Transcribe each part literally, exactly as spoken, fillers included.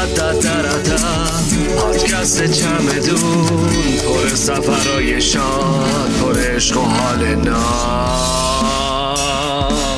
پادکست چمدون، پر سفرهای شاد، پر عشق و حال ناب.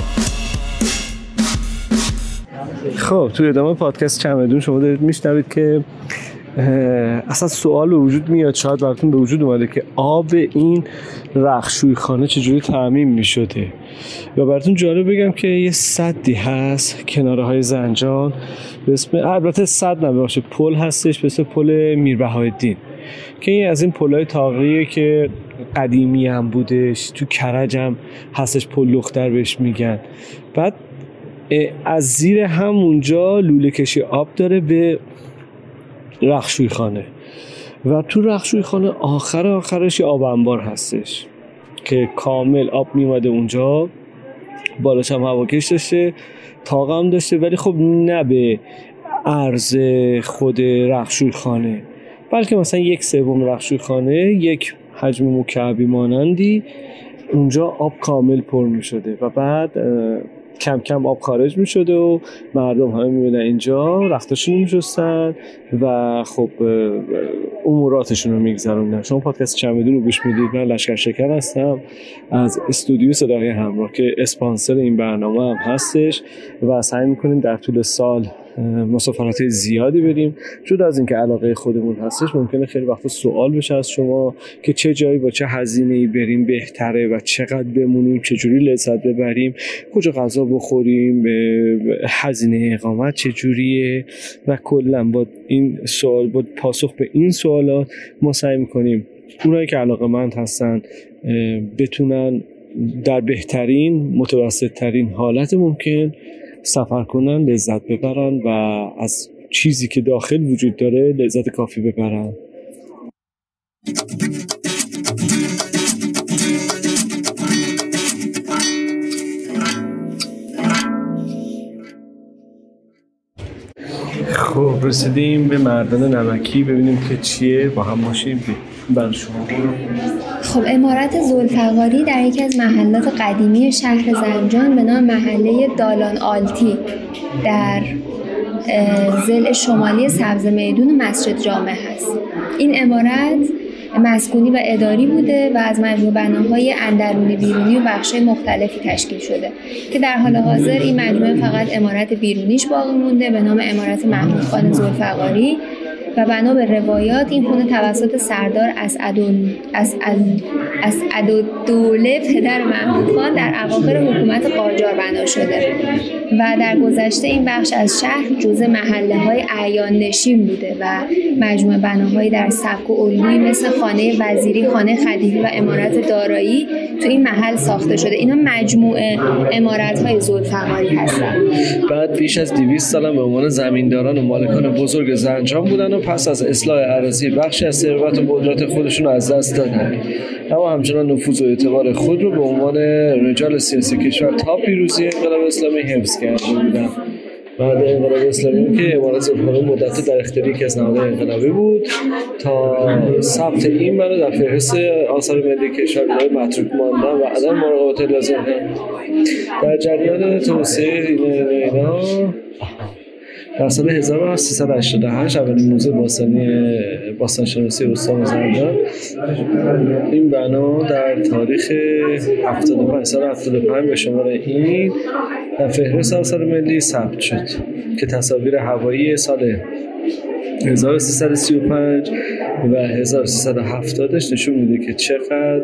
خب توی ادامه پادکست چمدون شما دارید میشنوید که اصلا سوال به وجود میاد، شاید براتون به وجود اومده که آب این رختشویی خانه چجوری تامین میشده. و براتون جالب بگم که یه سدی هست کناره های زنجان به اسم، البته سد نباشه، پل هستش به اسم پل میربهاءالدین که این از این پل‌های تاقیه که قدیمی هم بودش، تو کرج هم هستش، پل لختر بهش میگن. بعد از زیر همونجا لوله کشی آب داره به رختشویی خانه و تو رختشویی خانه آخر آخرش یه آب انبار هستش که کامل آب میومده اونجا، بالاش هم هواکش داشته، طاق هم داشته، ولی خب نه به عرض خود رختشویی خانه، بلکه مثلا یک سوم رختشویی خانه یک حجم مکعبی مانندی اونجا آب کامل پر میشده و بعد کم کم آب خارج می شده و مردم همه می بودن اینجا رختشون رو می جستن و خب اموراتشون رو می گذروندن. شما پادکست چمدون رو گوش میدید. من لشکر شکر هستم از استودیو صدای همراه که اسپانسر این برنامه هم هستش و سعی میکنیم در طول سال مسافرات زیادی بریم. جدا از اینکه علاقه خودمون هستش، ممکنه خیلی وقتا سوال بشه از شما که چه جایی با چه هزینه‌ای بریم بهتره و چقدر بمونیم، چجوری لذت ببریم، کجا غذا بخوریم، هزینه اقامت چجوریه و کلا با این سوال، با پاسخ به این سوالات ما سعی میکنیم اونایی که علاقه‌مند هستن بتونن در بهترین متوسط ترین حالت ممکن سفر کنن، لذت ببرن و از چیزی که داخل وجود داره لذت کافی ببرن. خب رسیدیم به مردان نمکی، ببینیم که چیه، با هم باشیم برای شما. خب عمارت ذوالفقاری در یکی از محلات قدیمی شهر زنجان به نام محله دالان آلتی در ضلع شمالی سبز میدون مسجد جامع هست. این عمارت مسکونی و اداری بوده و از مجموع بناهای اندرونی بیرونی و بخش‌های مختلفی تشکیل شده که در حال حاضر این مجموعه فقط عمارت بیرونیش باقی مونده به نام عمارت محمود خان ذوالفقاری و بنا به روایات این خونه توسط سردار اسعدالدوله پدر محمود خان در اواخر حکومت قاجار بنا شده و در گذشته این بخش از شهر جزء محله‌های اعیان نشین بوده و مجموعه بناهایی در سبک الگویی مثل خانه وزیری، خانه خدیوی و عمارت دارایی تو این محل ساخته شده. اینا مجموعه عمارت‌های ذوالفقاری هستن. بعد بیش از دویست سال به عنوان زمینداران و مالکان بزرگ زنجان بودن و پس از اصلاح اراضی بخشی از ثروت و قدرت خودشون رو از دست دادن، اما همچنان نفوذ و اعتبار خود رو به عنوان رجال سیاسی کشور تا پیروزی انقلاب اسلامی حفظ کرده بودن. بعد انقلاب اسلامی که عمارت ذوالفقاری مدت در اختیار یکی از نهادهای انقلابی بود تا ثبت این بنا در فهرست آثار ملی کشور برای متروک ماندن و عدم مراقبت لازم در جریان توسعه اینا اینا در سال هزار و سیصد و هشتاد و هشت اولین موزه باستانی باستانشناسی استان زنجان این بنا در تاریخ هفتاد و پنج سال هفتاد و پنج به شماره این در فهرست آثار ملی ثبت شد که تصاویر هوایی سال هزار و سیصد و سی و پنج و هزار و سیصد و هفتاد نشون میده که چقدر.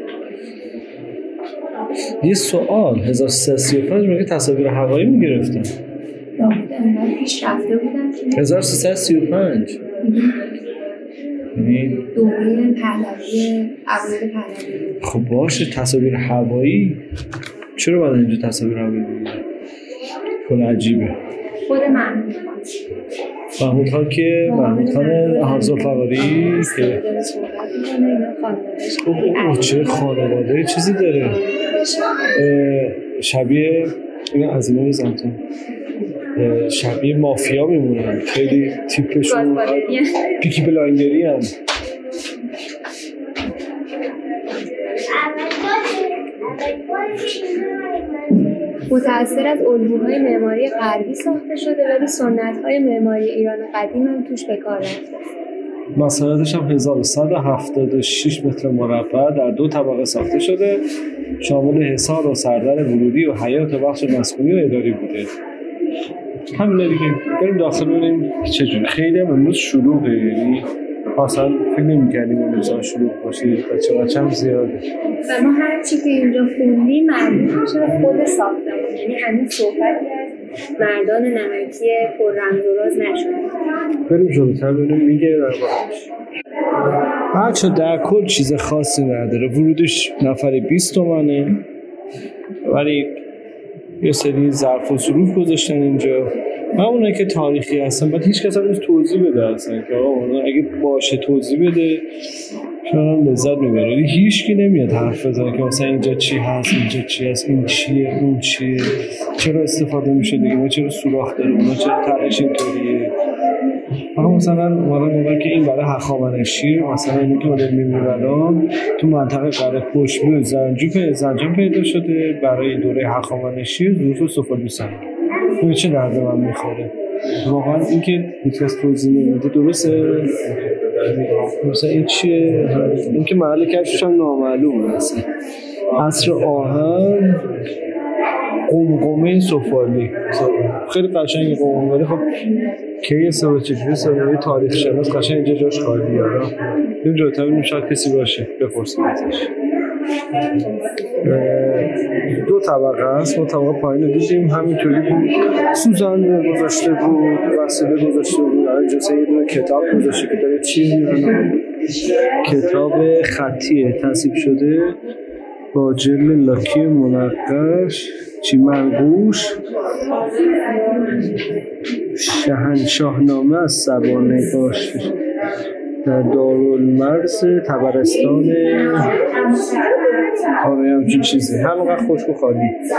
یه سوال، هزار و سیصد و سی و پنج میگه تصاویر هوایی میگرفتن پیش رفته بودن هزار و سیصد و سی و پنج دوره پهلوی عبود پهلوی. خب باشه تصاویر هوایی چرا باید اینجا تصاویر هوایی بگیره؟ کل عجیبه. خود محمود خان محمود خان که محمود خان ذوالفقاری که اوه چه خانواده چیزی داره شبیه این از اینه زنتون شبیه مافیا میمونن، خیلی تیپشون پیکی بلایندری هم. متأثر از الگوهای معماری غربی ساخته شده ولی سنت‌های معماری ایران قدیم هم توش به کار رفته. مساحتش هم هزار و صد و هفتاد و شش متر مربع در دو طبقه ساخته شده، شامل حصار و سردر ورودی و حیاط و بخش مسکونی و اداری بوده. همین دیگه. بریم داخل ببینیم چجوری. خیلی هم امروز شلوغه، یعنی اصلا فکر نمی‌کردیم امروز شلوغ باشه، بچه بچه هم زیاده و ما هر چی که اینجا خوندیم مربوط میشه به خود ساختمون، یعنی هنوز صحبتی از مردان نمکی پر رمز و راز نشده. بریم جلوتر ببینیم میگه در باش. بچه در کل چیز خاصی نداره، ورودش نفر بیست تومنه ولی یه سری ظرف و ظروف گذاشتن اینجا و اونایی که تاریخی هستن بعد هیچ کس هم نیست توضیح بده اصلا که آقا اگه باشه توضیح بده شاید هم لذت میبره، ولی هیچ کی نمیاد حرف بزنه که مثلا اینجا چی هست، اینجا چی هست، این چیه، اون چیه، چرا استفاده میشه دیگه، ما چرا سوراخ داره، اونا چرا طرحش اینطوریه. فقط مثلا مالا موقع که این برای هخامنشیه، مثلا اینی که مدل میمیرالان تو منطقه قره پشمی و زنجان زنجان پیدا شده برای دوره هخامنشی ظروف و سفالی سنگ. این چه درد من میخوره واقعا این که هیچکس توضیح نمیده. درسته مثلا این چیه، این که محل کشفش هم نامعلومه. مثلا عصر آهن قمقمه سفالی خیلی قشنگه قمقمه، ولی خب کی سوال چجوری سوال تاریخ شناس قشنگ اینجا جاش خالیه. این جوتا ببینیم شاید کسی باشه بپرسیم ازش. دو طبقه است، ما طبقه پایین دیدیم همینطوری بود، سوزن گذاشته بود، وسیله گذاشته بود، اینجا یه دونه کتاب گذاشته که داره چی میرونه، کتاب خطیه تصیب شده با جلد لاکی منقش چی منقوش، شاهنامه از سبانگاش در دارالمرز طبرستان آره همچین چیزی، همونقدر خشک و خالی.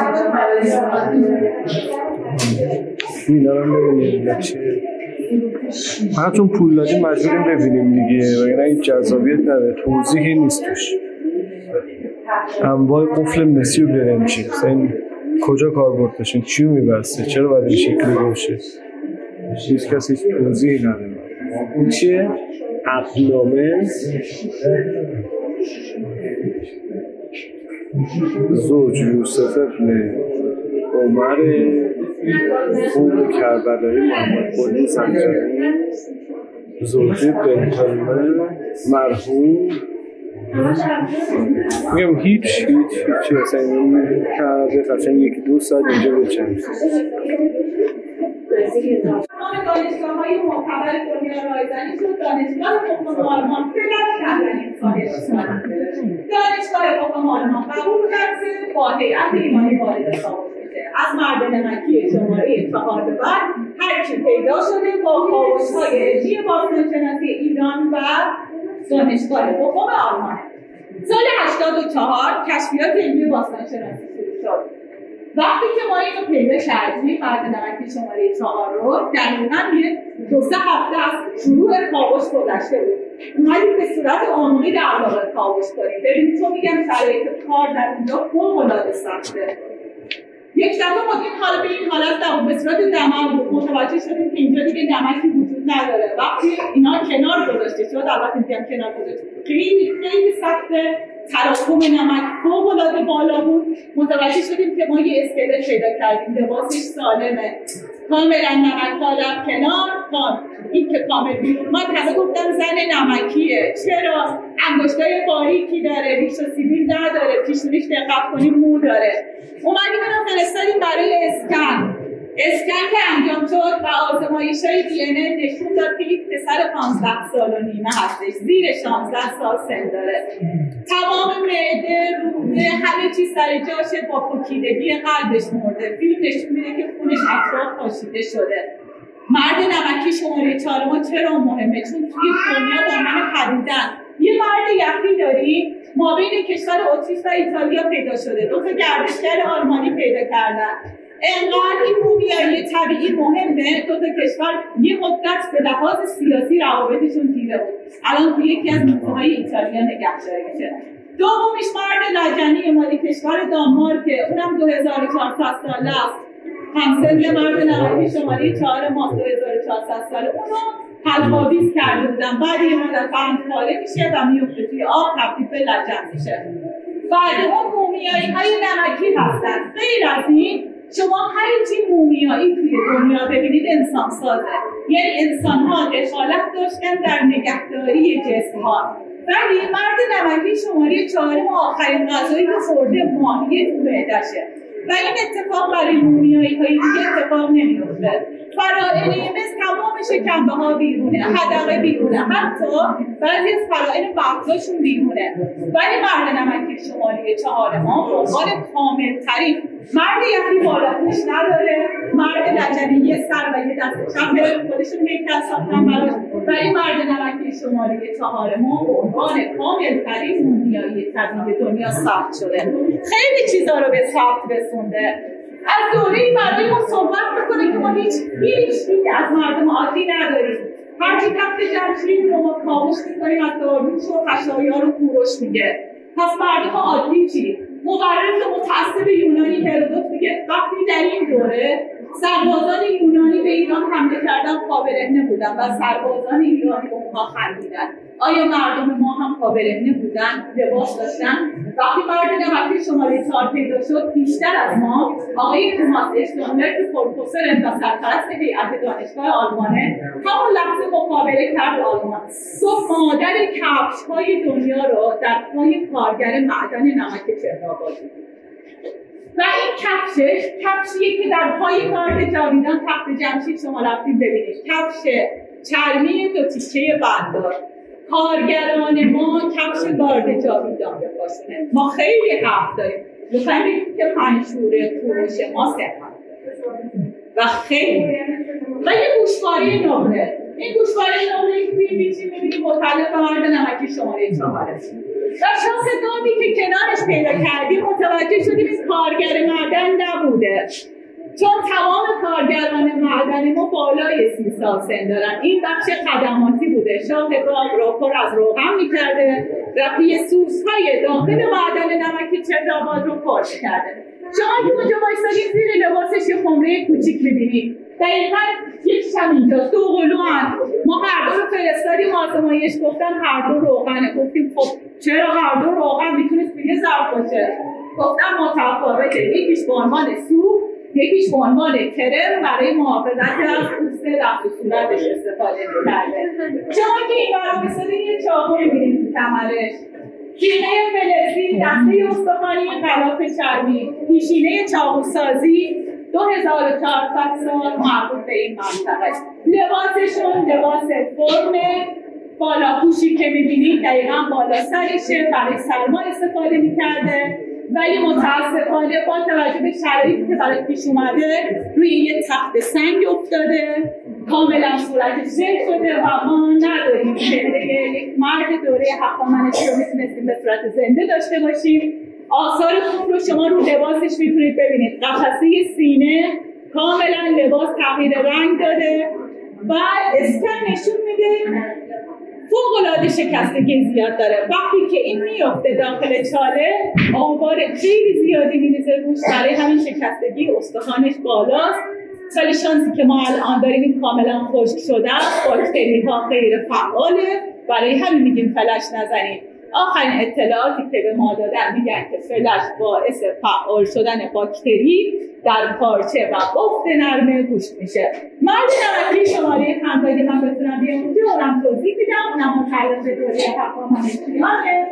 این دارم ببینیم چیه، فقط چون پول دادیم مجبوریم ببینیم دیگه وگرنه این جذابیت نداره، توضیحی نیست توش. انواع قفل مسی و برنجی این کجا کاربرد داشتن، چیو میبسته، چرا باید این شکلی باشه، هیچ کسی هیچ توضیحی نداره. این چیه؟ عقلنامه زوج یوسف ابن عمر خوب کربلایی محمد قلی زنجانی زوجه بنتالمه مرحوم. میگم هیچ هیچ هیچی اصلا این کرده قشنگ یکی دو ساعت اینجا بچند. دانشگاه‌های معتبر دنیا رایزنی شد. دانشگاه حقوق آلمان فعلا کردن امکانش دانشگاه حقوق آلمان قبول کرده با هیئت ایمانی وارد سابق میشه. از مرد نمکی شماره چهار به بعد هر چی پیدا شده با کاوش‌های علمی باستانشناسی ایران و دانشگاه حقوق آلمان. سال هشتاد و چهار کشفیات علمی باستانشناسی شروع شد. وقتی که ما اینو پیدا کردیم مرد نمکی شماره چهار رو دقیقاً یه دو سه هفته از شروع کاوش گذشته بود. اومدیم به صورت عمومی در واقع کاوش کنیم. ببین تو میگم شرایط کار در اینجا فوق‌العاده سخته. یک دفعه ما این حالا به این حالت در به صورت دمر متوجه شدیم که اینجا دیگه نمکی وجود نداره. وقتی اینا کنار گذاشته شد، البته میگم کنار گذاشته خیلی خیلی سخته، تراکم نمک فوق‌العاده بالا بود. متوجه شدیم که ما یه اسکلت پیدا کردیم، لباسش سالمه، کاملا نمک‌ها رفت کنار. این که کامل بیرون اومد همه گفتن زن نمکیه. چرا؟ انگشتای باریکی داره، ریش و سیبیل نداره، پیشونیش دقت کنیم مو داره. اومدیم اینو فرستادیم برای اسکن. اسکن که انجام شد و آزمایش‌های دی ان ای نشون داد که یک پسر پانزده سال و نیمه هستش، زیر شانزده سال سن داره. تمام معده، روده، همه چیز سر جاشه، با پوکیدگی قلبش مرده. فیلم نشون میده که خونش اطراف پاشیده شده. مرد نمکی شماره چهار ما چرا مهمه؟ چون توی دنیا با من پدیدن. یه مرد یخی داریم ما بین کشور اتریش و ایتالیا پیدا شده، دو تا گردشگر آلمانی پیدا کردن. انقدر این مومیایی طبیعی مهمه، دو تا کشور یه مدت به لحاظ سیاسی روابطشون تیره بود. الان توی یکی از موزه‌های ایتالیا نگهداری میشه. دومیش مرد لجنی مال کشور دانمارک، اونم دو هزار و چهارصد ساله است. همسن مرد نمکی شمالی چهار ماه دو هزار و چهارصد ساله. اونو حلق‌آویز کرده بودن، بعد یه مدت بند خاله میشه و میفته توی آب، تبدیل به لجن میشه. بعد اون مومیایی های نمکی هستن. غیر از این شما هر چی مومیایی توی دنیا ببینید انسان سازه، یعنی انسان ها دخالت داشتن در نگهداری جسم ها. ولی مرد نمکی شماره چهارم آخرین غذایی که خورده ماهی تو معده‌شه و این اتفاق برای مومیایی های دیگه اتفاق نمیفته. فرائن مثل تمام شکمبه ها بیرونه، حدقه بیرونه، حتی بعضی از فرائن بغضاشون بیرونه. ولی مرد نمکی شمالی چهار ما فوقال کامل ترین مرد یکی بالاتش نداره، مرد لجنی یه سر و یه دست چپ داره، خودشون هیکل ساختن براش. ولی مرد نمکی شمالی چهار ما فوقال کامل ترین مومیایی طبیعی دنیا ثبت شده. خیلی چیزا رو به ثبت رسونده. از دوره مردم ما صحبت میکنه که ما هیچ هیچ هیچ از مردم عادی نداریم. هرچی تخت جمشید رو ما کاوش میکنیم از داروش و خشایا رو کوروش میگه. پس مردم عادی چی؟ مورخ متعصب یونانی هرودوت میگه وقتی در این دوره سربازان یونانی به ایران حمله کردن قابل‌رهنه بودن و سربازان ایرانی به اونها خندیدن. آیا مردم ما هم قابل‌رهنه بودن؟ لباس داشتن؟ وقتی مرد نمکی شماره چهار پیدا شد، بیشتر از ما آقای توماس اشتاینبرگ که پروفسور و سرپرست هیئت دانشگاه آلمانه همون لحظه مقابله کرد آلمان. گفت مادر کفش‌های دنیا رو در پای کارگر معدن نمک چهرآباد. و این کفشش کفشیه که در پای گارد جاویدان تخت جمشید شما رفتید ببینید. کفش چرمی دو تیکه بندار. کارگران ما کفش گارد جاویدان بپوشونن. ما خیلی حق داریم. لطفاً بگید که منشور کوروش ما صحت و خیلی و یه گوشواره نمره. این گوشواره نمره که توی بیچی میبینی مطلب به مرد نمکی شماره چهاره. و شاخ دامی که کنارش پیدا کردیم متوجه شدیم این کارگر معدن نبوده، چون تمام کارگران معدن ما بالای سی سال سن دارن. این بخش خدماتی بوده. شاخ گاو رو پر از روغن میکرده و پی سوس‌های داخل معدن نمک چهرآباد رو پر کرده. شما که اونجا بایستادید زیر لباسش یه خمره کوچیک میبینید. دقیقا یکیشم اینجا دو قلو هم. ما هر دو رو فرستادیم آزمایش، گفتن هر دو روغنه. گفتیم خب چرا هر دو روغن میتونست توی یه ظرف باشه؟ گفتن متفاوته، یکیش به عنوان سوپ، یکیش به عنوان کرم برای محافظت از پوست دست و صورتش استفاده می‌کرده. شما که این برای بسادین یه چاقو می‌بینید تو کمرش، تیغه فلزی، دسته استخوانی غلاف چرمی، پیشینه چاقوسازی، دو هزار و چهارصد سال مربوط به این منطقه. لباسشون لباس فرمه، بالا پوشی که می‌بینید دقیقاً بالا سرشه، برای سرما استفاده می‌کرده. ولی متاسفانه با توجه به شرایطی که برای پیش اومده روی یه تخت سنگ افتاده، کاملا صورتش زل شده و ما نداریم چهره یک مرد دوره هخامنشی رو میتونستیم به صورت زنده داشته باشیم. آثار خوب رو شما رو لباسش میتونید ببینید. قفسه سینه کاملا لباس تغییر رنگ داده و اسکن نشون میده فوق‌العاده شکستگی زیاد داره. وقتی که این میفته داخل چاله آوار خیلی زیادی میریزه روش، برای همین شکستگی استخوانش بالاست. ولی شانسی که ما الان داریم این کاملا خشک شده است، باکتری ها غیر فعاله، برای همین میگیم فلش نزنید. آخرین اطلاعاتی که به ما دادن میگن که فلش باعث فعال شدن باکتری در پارچه و بافت نرمه گوشت میشه. مرد نمکی شماره پنج اگه من بتونم بیام اونجا اونم توضیح میدم، اونم متعلق به دوره هخامنشیانه.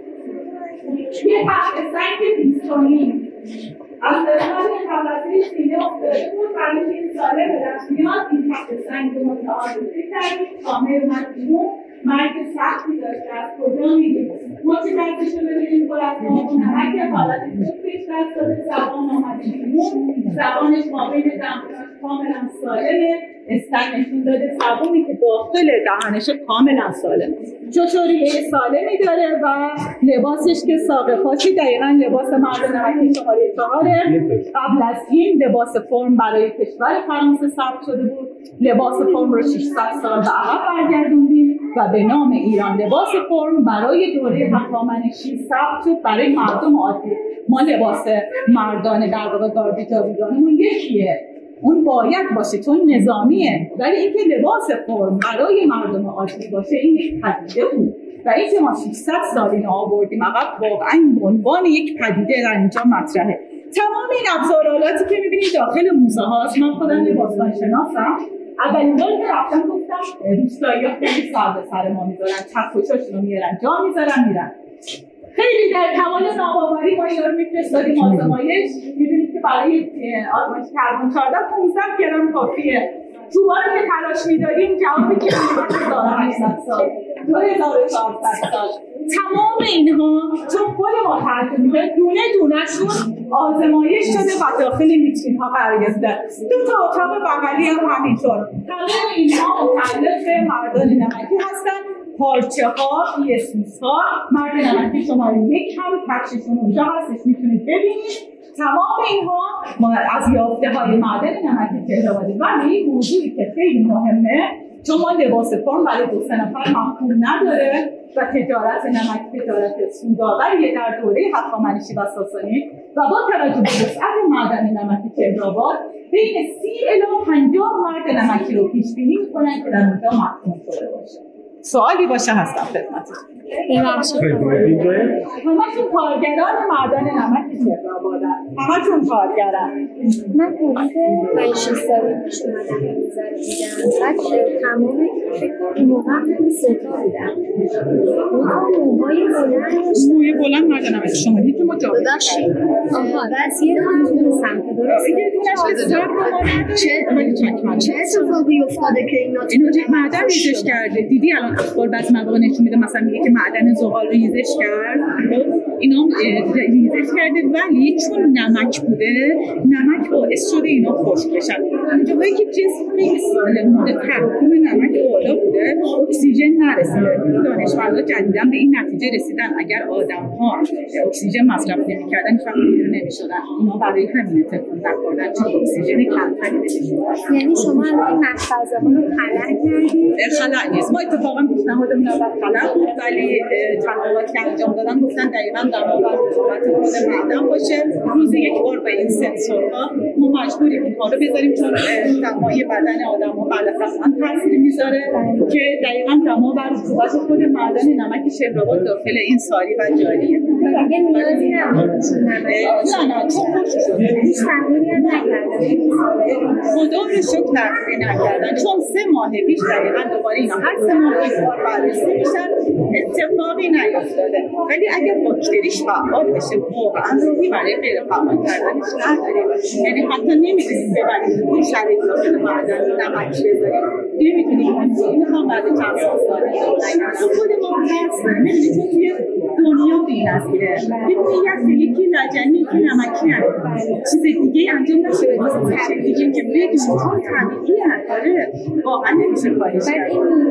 یه تخت سنگ بیستونی از قسمت خلطه سینه افتاده بود، برای این ساله به دست میاد. این تخت سنگ رو متعارضی کردیم، کامل اومد بیرون، مرگ سختی داشته. از کجا میگیم؟ ما چه دستش رو ببینیم پر از نام و نمک، حالت خوب پیش دست داده، زبان آمده بیرون، زبانش ما بین دهانش کاملا سالمه، استن نشون داده زبونی که داخل دهانش کاملا سالمه، چطوریه سالمی داره و لباسش که ساق پاچی دقیقا لباس مرد نمکی شماره چهاره. قبل از این لباس فرم برای کشور فرانسه ثبت شده بود. لباس فرم رو ششصد سال به عقب برگردوندیم. و به نام ایران لباس فرم برای دوره هخامنشی ثبت شد برای مردم عادی. ما لباس مردانه در واقع گارد جاویدانمون یکیه، اون باید باشه چون نظامیه، ولی اینکه لباس فرم برای مردم عادی باشه این یک پدیده بود و اینکه ما ششصد سال اینو آوردیم عقب واقعا به عنوان یک پدیده در اینجا مطرحه. تمام این ابزارالاتی که می‌بینید داخل موزه هاست، من خودم لباسدان شناسم، اولین بار که رفتم گفتم روستایی‌ها خیلی سر به سر ما میذارن، چکشاشونو میارن جا میذارن میرن. خیلی در کمال ناباوری ما اینا رو میفرستادیم آزمایش، می‌بینید که برای آزمایش کربن چهارده پانزده گرم کافیه. چوبا رو که تلاش می‌داریم جوابی که می‌دیم هزار و هشتصد سال، دو هزار و چهارصد سال. تمام اینها چون خود ما تعجب دونه دونه‌شون آزمایش شده و داخل ویترین‌ها قرار گرفته. دو تا اتاق بغلی هم همینطور. تمام اینها متعلق به مردان نمکی هستن. پارچه ها، پیسوس ها، مرد نمکی شماره یک هم پخششون اونجا هستش میتونید ببینید. تمام اینها ما از یافته های معدن نمکی تهران‌آبادی ولی موضوعی که خیلی مهمه چون ما لباس فرم برای دو سه نفر محکوم نداره و تجارت نمک تجارت سودآوریه در دوره هخامنشی و ساسانی و با توجه به وسعت معدن نمکی تهران‌آباد بین سی الی پنجاه مرد نمکی رو پیش بینی می‌کنن که در اونجا محکوم شده باشه. سوالی باشه هستم خدمتتون. همه‌شون کارگران معدن نمک تهران‌آبادن. همه‌شون کارگرن. من حدود پنج شش سال پیش اومدم نظر دیدم. بعد تمام فکر کنم موقع هم ستا بودم. موهای بلند موی بلند معدن نمک شمالی که ما جا ببخشید. آها بس یه دونه سمت درست. یه دونش استار رو ما نداره. چه اتفاقی افتاده که اینا اینو معدن ریزش کرده. دیدی الان اخبار بعضی مواقع نشون میده مثلا میگه که معدن زغال ریزش کرد، اینا ریزش کرده ولی چون نمک بوده نمک باعث شده اینا خشک بشن. اونجایی که جسم خیلی سالم بوده تراکم نمک بالا بوده اکسیژن نرسیده. دانشمندا جدیداً به این نتیجه رسیدن اگر آدم‌ها اکسیژن مصرف نمی‌کردن هیچ وقت پیر نمی‌شدن. اینا برای همین اتفاق نخوردن چون اکسیژن کمتری بهشون. یعنی شما این محفظه‌ها رو خلع کردید؟ خلع نیست، ما اتفاقا پیشنهادمون اول خلع بود ولی تحقیقاتی که انجام دادن گفتن دقیقاً دما و رطوبت خود معدن باشه. روزی یک بار با این سنسورها ما مجبوریم اینها رو بذاریم چون دمای بدن آدم‌ها بلافاصله تاثیر میذاره که دقیقاً دما و رطوبت خود معدن نمک شهرآباد داخل این ساری و جاریه. دیگه نیازی نبود. نه نه چون خوش شده. هیچ تغییری هم نکردن. خدا رو شکر تغییری نکردن چون سه ماه پیش دقیقاً دوباره اینا هر سه ماه یک بار بررسی میشن اتفاقی نیفتاده. ولی اگه باکتریش فعال بشه واقعا روحی برای غیر فعال کردنش نداره. یعنی حتی نمیتونید ببرید اون شرایط داخل معدن نمک بذارید نمیتونید این میخوام بعد چند سال ساله نگرم خود ما درس داریم میدونید چون توی دنیا بی‌نظیره یه یکی لجنی که نمکی هم چیز دیگه انجام نشه واسه دیگه که بگیم چون طبیعی هستاره واقعا نمیشه کارش کرد.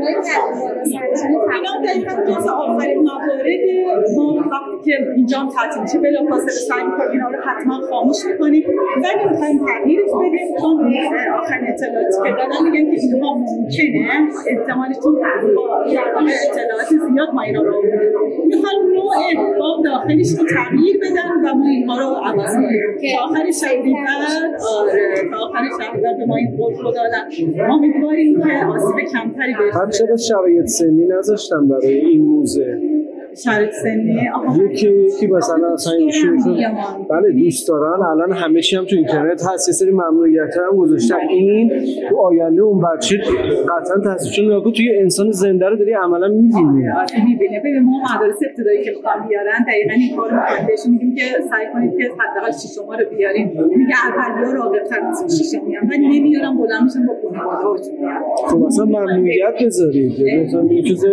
اینا دقیقا جز آخرین موارد ما وقتی که اینجا هم تعطیل میشه بلافاصله سعی می‌کنیم اینا رو حتما خاموش می‌کنیم ولی می‌خوایم تغییرش بدیم چون آخرین اطلاعاتی که دادن میگن که اینها ممکنه احتمالشون با اطلاعات زیاد ما اینا رو می‌خوام نوع باب داخلش رو تغییر بدن و ما اینها رو عوض کنیم تا آخر شهریور آره تا آخر شهریور به ما این قول رو دادن. ما امیدواریم که آسیب کمتری بشه. چرا شرایط سنی نذاشتن برای این موزه؟ شرایط سنی یکی یکی مثلا اصلا ایشون بله دوست دارن الان همه چی هم تو اینترنت هست یه سری ممنوعیت هم گذاشتن این تو آینده اون بچه قطعا تاثیرشون نگاه توی انسان زنده رو داری عملا می‌بینی می‌بینه. ببین ما مدارس ابتدایی که می‌خوام بیارن دقیقاً این کارو می‌کنیم بهشون میگیم که سعی کنید که حداقل ششم رو بیاریم. میگه اولی‌ها راغب‌تر از ششم میان ولی نمیارن بلند میشن با خانواده‌هاشون میان. خب مثلا ممنوعیت بذارید مثلا یه چیز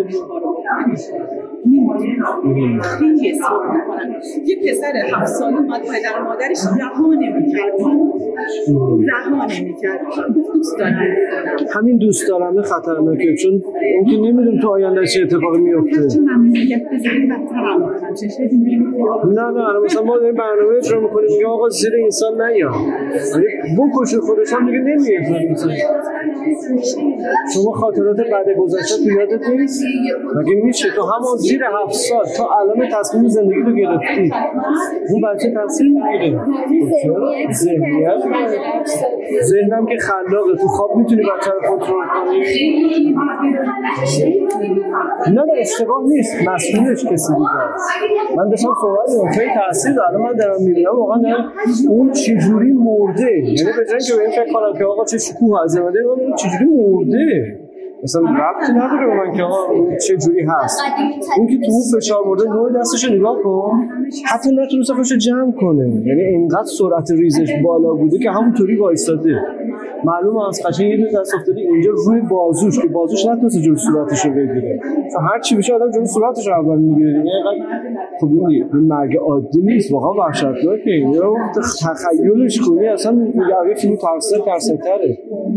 خیلی اصرار میکنن. یه پسر هفت ساله اومد پدر مادرش رها نمی‌کرد رها نمی‌کرد گفت دوست دارم. همین دوست دارم خطرناکه چون اون که نمیدون تو آینده چه اتفاقی میفته. چون ممنوعیت بذاریم بدتر هم می‌کنن چه شدی می‌ریم نه نه مثلا ما داریم برنامه اجرا می‌کنیم میگه آقا زیر انسان نیا بکشه خودش هم دیگه نمیاد مثلا شما خاطرات بعد گذشته تو یادت نیست؟ مگه میشه تو همون زیر هفت سال تا الان تصمیم زندگی رو گرفتی؟ اون بچه تاثیر میگیره. ذهنیت ذهنم که خلاقه، تو خواب میتونی بچه رو کنترل کنی؟ نه نه اشتباه نیست، مسئولش کسی دیگه است. من داشتم صحبت می‌کردم خیلی تاثیر داره. من دارم میبینم واقعا اون چجوری مرده، یعنی به جای اینکه به این فکر کنم که آقا چه شکوه از زماده اون چجوری مرده، مثلا ربطی نداره به من که آقا چجوری هست. اون که تو اون فشار مرده نوع دستش نگاه کن، حتی نتونسته خودش جمع کنه، یعنی اینقدر سرعت ریزش بالا بوده که همونطوری وایساده. معلومه از قشنگ یه دونه دست افتاده اینجا روی بازوش که بازوش نتونسته جلو صورتش رو بگیره. مثلا هر چی بشه آدم جلو صورتش رو اول میگیره. یعنی خب این مرگ عادی نیست، واقعا وحشتناکه. یا تخیلش کنی اصلا یه فیلم ترسناک ترسناک‌تره.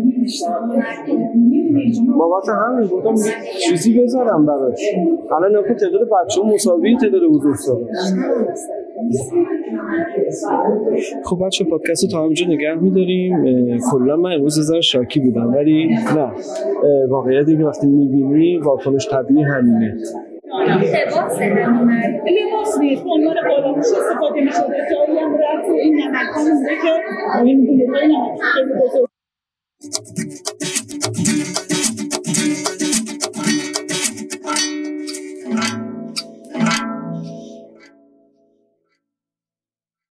بابت همین گفتم چیزی بذارم براش. الان نکته تعداد بچه‌ها مساوی تعداد بزرگسالان. خب بچه پادکست رو تا همینجا نگه می‌داریم. کلا من امروز یه ذره شاکی بودم ولی نه، واقعیت اینه وقتی می‌بینی واکنش طبیعی همینه. لباس همون لباس نیست، عنوان قلمش استفاده می‌شده. جایی هم رفت این نمک‌ها می‌ده که این بلوغای نمک خیلی بزرگ